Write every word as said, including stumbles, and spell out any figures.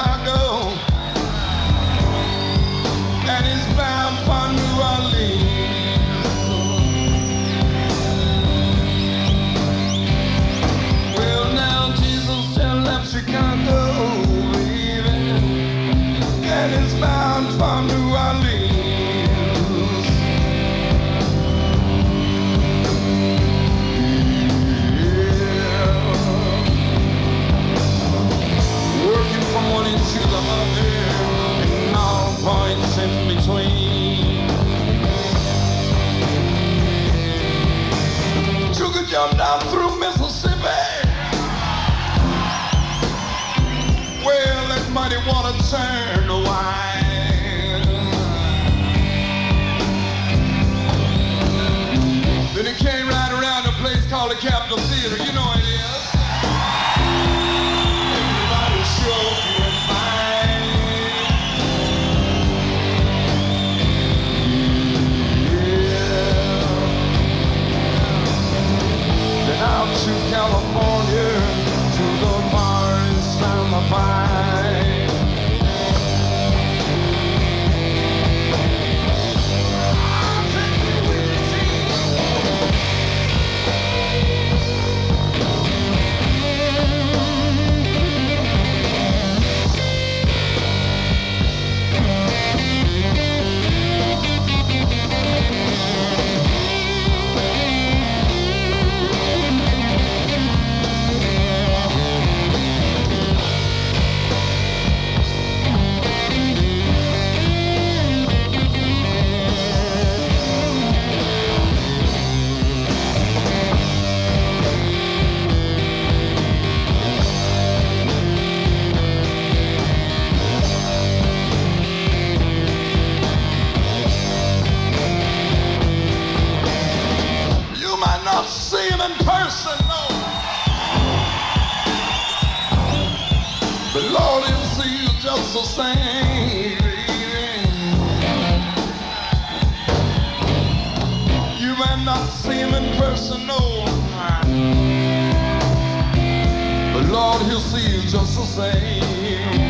Chicago, and he's bound for New Orleans. Well, now Jesus just left Chicago, baby, and he's bound for New Orleans. From one end to the other, and all points in between. Took a jump down through Mississippi. Well, that muddy water turned to wine. Then it came right around a place called the Capitol Theater. You know what it is. Out to California, to the forest and the pine. I'll take you with see him in person, no. But Lord, he'll see you just the same, baby. You might not see him in person, no. But Lord, he'll see you just the same.